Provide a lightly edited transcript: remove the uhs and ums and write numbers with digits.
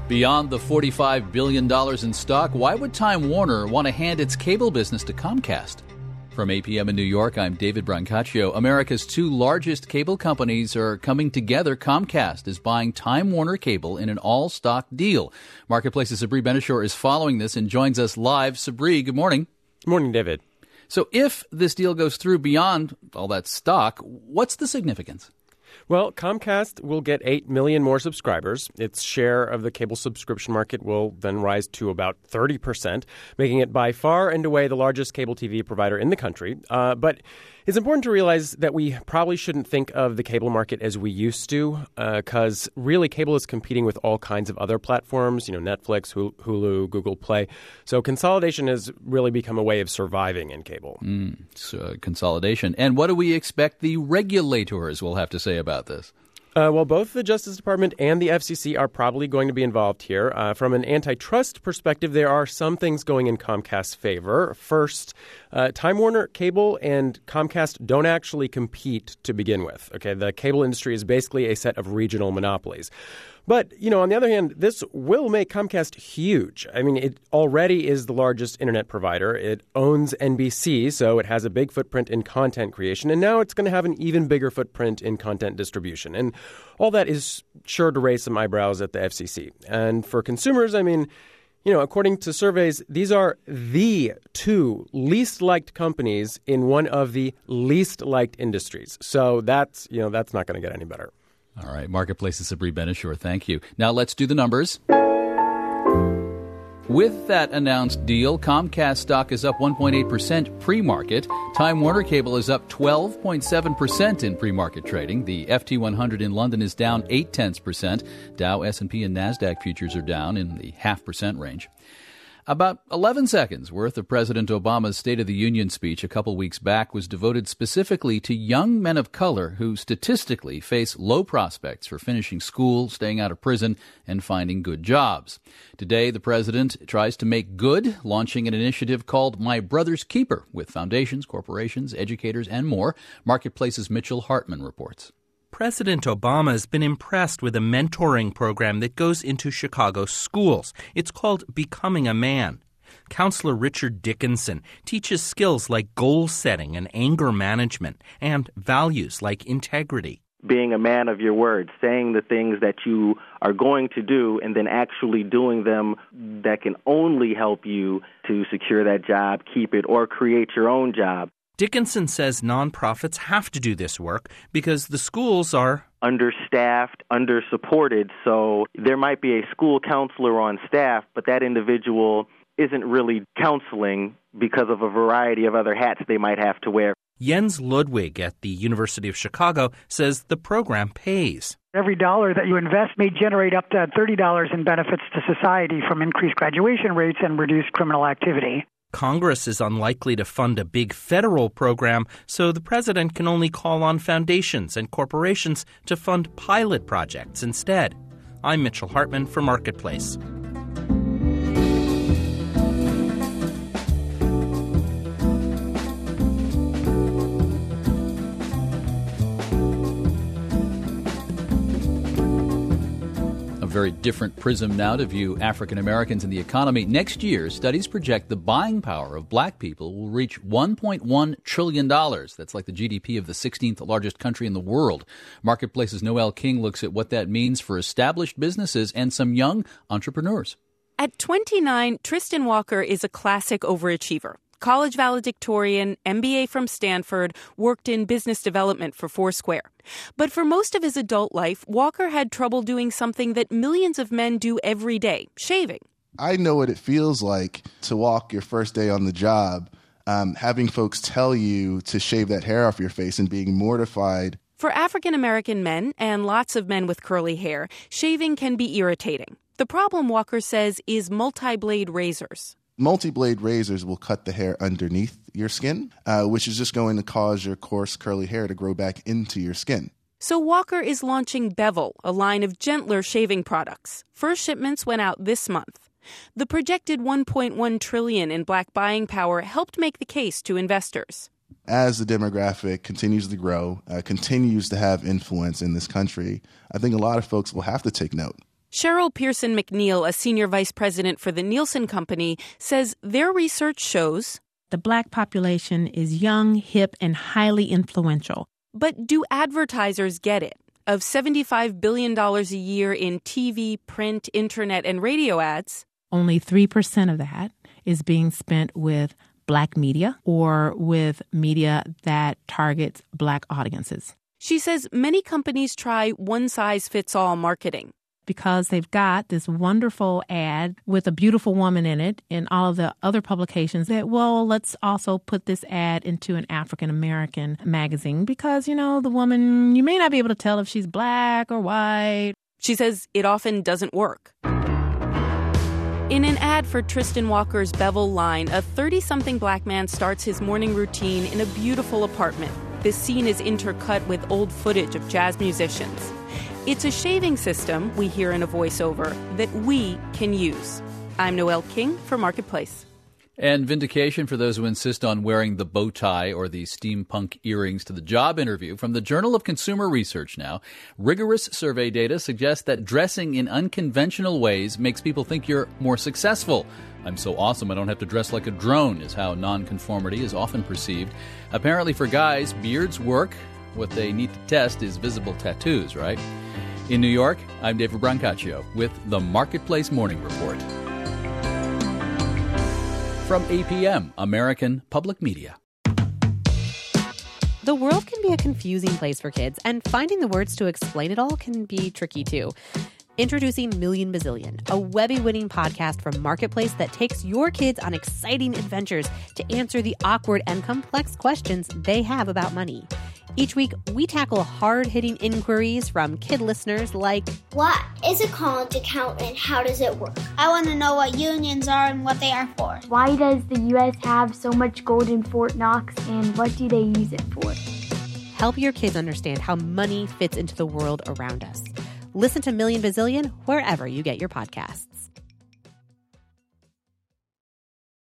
Beyond the $45 billion in stock, why would Time Warner want to hand its cable business to Comcast? From 8 p.m. in New York, I'm David Brancaccio. America's two largest cable companies are coming together. Comcast is buying Time Warner Cable in an all-stock deal. Marketplace's Sabri Benishore is following this and joins us live. Sabri, good morning. Good morning, David. So if this deal goes through beyond all that stock, what's the significance? Well, Comcast will get 8 million more subscribers. Its share of the cable subscription market will then rise to about 30%, making it by far and away the largest cable TV provider in the country. But it's important to realize that we probably shouldn't think of the cable market as we used to, because really cable is competing with all kinds of other platforms, Netflix, Hulu, Google Play. So consolidation has really become a way of surviving in cable. Consolidation. And what do we expect the regulators will have to say about this? Well, both the Justice Department and the FCC are probably going to be involved here. From an antitrust perspective, there are some things going in Comcast's favor. First, Time Warner Cable and Comcast don't actually compete to begin with. Okay, the cable industry is basically a set of regional monopolies. But, on the other hand, this will make Comcast huge. I mean, it already is the largest internet provider. It owns NBC, so it has a big footprint in content creation. And now it's going to have an even bigger footprint in content distribution. And all that is sure to raise some eyebrows at the FCC. And for consumers, according to surveys, these are the two least liked companies in one of the least liked industries. So that's not going to get any better. All right, Marketplace's Sabri Benishore, thank you. Now let's do the numbers. With that announced deal, Comcast stock is up 1.8% pre-market. Time Warner Cable is up 12.7% in pre-market trading. The FT100 in London is down 0.8%. Dow, S&P, and NASDAQ futures are down in the 0.5% range. About 11 seconds worth of President Obama's State of the Union speech a couple weeks back was devoted specifically to young men of color who statistically face low prospects for finishing school, staying out of prison, and finding good jobs. Today, the president tries to make good, launching an initiative called My Brother's Keeper with foundations, corporations, educators, and more. Marketplace's Mitchell Hartman reports. President Obama has been impressed with a mentoring program that goes into Chicago schools. It's called Becoming a Man. Counselor Richard Dickinson teaches skills like goal setting and anger management and values like integrity. Being a man of your word, saying the things that you are going to do and then actually doing them that can only help you to secure that job, keep it, or create your own job. Dickinson says nonprofits have to do this work because the schools are understaffed, undersupported, so there might be a school counselor on staff, but that individual isn't really counseling because of a variety of other hats they might have to wear. Jens Ludwig at the University of Chicago says the program pays. Every dollar that you invest may generate up to $30 in benefits to society from increased graduation rates and reduced criminal activity. Congress is unlikely to fund a big federal program, so the president can only call on foundations and corporations to fund pilot projects instead. I'm Mitchell Hartman for Marketplace. Very different prism now to view African Americans and the economy. Next year, studies project the buying power of black people will reach $1.1 trillion. That's like the GDP of the 16th largest country in the world. Marketplace's Noel King looks at what that means for established businesses and some young entrepreneurs. At 29, Tristan Walker is a classic overachiever. College valedictorian, MBA from Stanford, worked in business development for Foursquare. But for most of his adult life, Walker had trouble doing something that millions of men do every day, shaving. I know what it feels like to walk your first day on the job, having folks tell you to shave that hair off your face and being mortified. For African American men, and lots of men with curly hair, shaving can be irritating. The problem, Walker says, is multi-blade razors. Multi-blade razors will cut the hair underneath your skin, which is just going to cause your coarse, curly hair to grow back into your skin. So Walker is launching Bevel, a line of gentler shaving products. First shipments went out this month. The projected $1.1 trillion in black buying power helped make the case to investors. As the demographic continues to grow, continues to have influence in this country, I think a lot of folks will have to take note. Cheryl Pearson McNeil, a senior vice president for the Nielsen Company, says their research shows the Black population is young, hip, and highly influential. But do advertisers get it? Of $75 billion a year in TV, print, internet, and radio ads, only 3% of that is being spent with Black media or with media that targets Black audiences. She says many companies try one-size-fits-all marketing. Because they've got this wonderful ad with a beautiful woman in it in all of the other publications that, well, let's also put this ad into an African-American magazine because, you know, the woman, you may not be able to tell if she's Black or white. She says it often doesn't work. In an ad for Tristan Walker's Bevel line, a 30-something Black man starts his morning routine in a beautiful apartment. This scene is intercut with old footage of jazz musicians. It's a shaving system, we hear in a voiceover, that we can use. I'm Noelle King for Marketplace. And vindication for those who insist on wearing the bow tie or the steampunk earrings to the job interview. From the Journal of Consumer Research now, rigorous survey data suggests that dressing in unconventional ways makes people think you're more successful. I'm so awesome I don't have to dress like a drone is how nonconformity is often perceived. Apparently for guys, beards work. What they need to test is visible tattoos, right? In New York, I'm David Brancaccio with the Marketplace Morning Report. From APM, American Public Media. The world can be a confusing place for kids, and finding the words to explain it all can be tricky too. Introducing Million Bazillion, a Webby-winning podcast from Marketplace that takes your kids on exciting adventures to answer the awkward and complex questions they have about money. Each week, we tackle hard-hitting inquiries from kid listeners like, what is a college account and how does it work? I want to know what unions are and what they are for. Why does the U.S. have so much gold in Fort Knox and what do they use it for? Help your kids understand how money fits into the world around us. Listen to Million Bazillion wherever you get your podcasts.